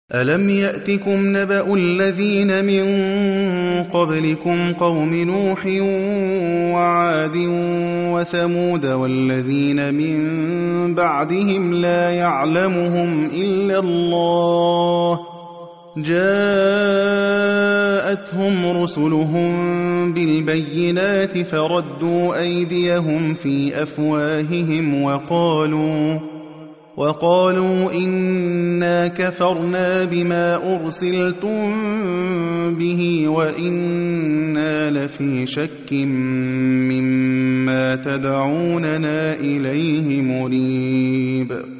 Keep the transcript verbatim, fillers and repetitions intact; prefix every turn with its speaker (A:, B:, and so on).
A: أَلَمْ يَأْتِكُمْ نَبَأُ الَّذِينَ مِن قَبْلِكُمْ قَوْمِ نُوحٍ وَعَادٍ وَثَمُودَ وَالَّذِينَ مِن بَعْدِهِمْ لَا يَعْلَمُهُمْ إِلَّا اللَّهُ جَاءَتْهُمْ رُسُلُهُم بِالْبَيِّنَاتِ فَرَدُّوا أَيْدِيَهُمْ فِي أَفْوَاهِهِمْ وَقَالُوا وَقَالُوا إِنَّا كَفَرْنَا بِمَا أُرْسِلْتُم بِهِ وَإِنَّا لَفِي شَكٍّ مِّمَّا تَدْعُونَنَا إِلَيْهِ مُرِيبٍ